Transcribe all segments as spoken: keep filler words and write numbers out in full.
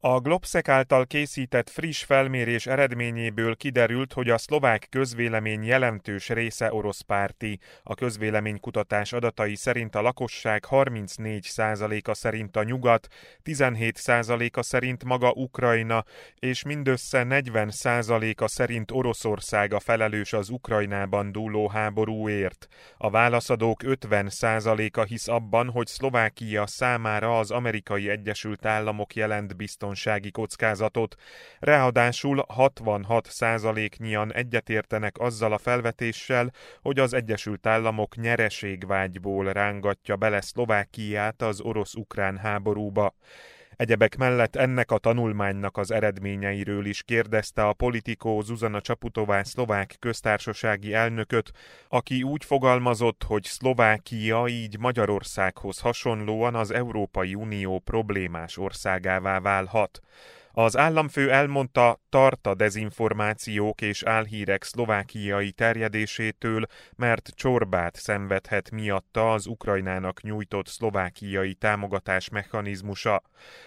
A Globsec által készített friss felmérés eredményéből kiderült, hogy a szlovák közvélemény jelentős része oroszpárti. A közvéleménykutatás adatai szerint a lakosság harmincnégy százaléka szerint a nyugat, tizenhét százaléka szerint maga Ukrajna, és mindössze negyven százaléka szerint Oroszország a felelős az Ukrajnában dúló háborúért. A válaszadók ötven százaléka hisz abban, hogy Szlovákia számára az Amerikai Egyesült Államok jelent biztonságot. kockázatot. Ráadásul hatvanhat százaléknyian egyetértenek azzal a felvetéssel, hogy az Egyesült Államok nyereségvágyból rángatja bele Szlovákiát az orosz-ukrán háborúba. Egyebek mellett ennek a tanulmánynak az eredményeiről is kérdezte a Politico Zuzana Čaputová szlovák köztársasági elnököt, aki úgy fogalmazott, hogy Szlovákia így Magyarországhoz hasonlóan az Európai Unió problémás országává válhat. Az államfő elmondta, tart a dezinformációk és álhírek szlovákiai terjedésétől, mert csorbát szenvedhet miatta az Ukrajnának nyújtott szlovákiai támogatás mechanizmusa.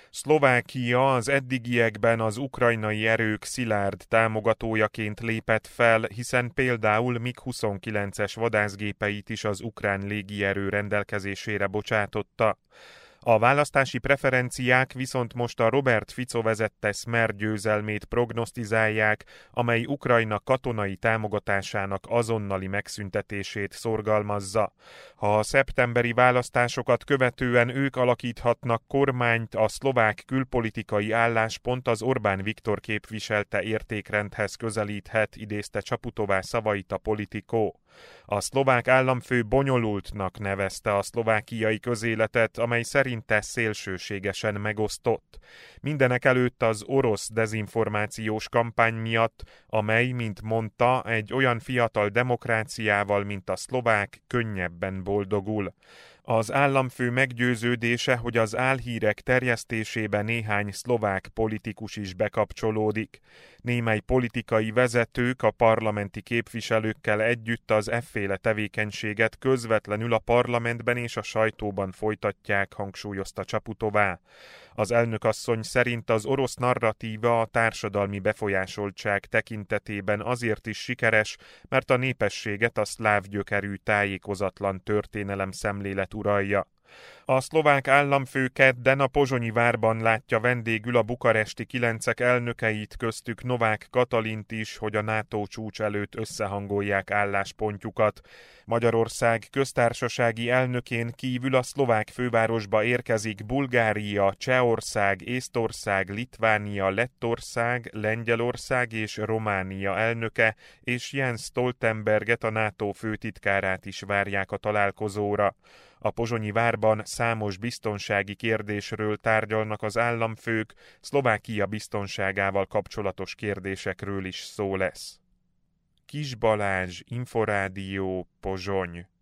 Szlovákia az eddigiekben az ukrajnai erők szilárd támogatójaként lépett fel, hiszen például mig huszonkilences vadászgépeit is az ukrán légierő rendelkezésére bocsátotta. A választási preferenciák viszont most a Robert Fico vezette Smer győzelmét prognosztizálják, amely Ukrajna katonai támogatásának azonnali megszüntetését szorgalmazza. Ha a szeptemberi választásokat követően ők alakíthatnak kormányt, a szlovák külpolitikai álláspont az Orbán Viktor képviselte értékrendhez közelíthet, idézte Čaputová szavait a Politico. A szlovák államfő bonyolultnak nevezte a szlovákiai közéletet, amely szerinte szélsőségesen megosztott. Mindenekelőtt az orosz dezinformációs kampány miatt, amely, mint mondta, egy olyan fiatal demokráciával, mint a szlovák, könnyebben boldogul. Az államfő meggyőződése, hogy az álhírek terjesztésébe néhány szlovák politikus is bekapcsolódik. Némely politikai vezetők a parlamenti képviselőkkel együtt az efféle tevékenységet közvetlenül a parlamentben és a sajtóban folytatják, hangsúlyozta Čaputová. Az elnökasszony szerint az orosz narratíva a társadalmi befolyásoltság tekintetében azért is sikeres, mert a népességet a szláv gyökerű tájékozatlan történelem szemlélet uralja. A szlovák államfő kedden a Pozsonyi várban látja vendégül a bukaresti kilencek elnökeit, köztük Novák Katalint is, hogy a NATO csúcs előtt összehangolják álláspontjukat. Magyarország köztársasági elnökén kívül a szlovák fővárosba érkezik Bulgária, Csehország, Észtország, Litvánia, Lettország, Lengyelország és Románia elnöke, és Jens Stoltenberget, a NATO főtitkárát is várják a találkozóra. A Pozsonyi várban számos biztonsági kérdésről tárgyalnak az államfők, Szlovákia biztonságával kapcsolatos kérdésekről is szó lesz. Kis Balázs, Inforádió, Pozsony.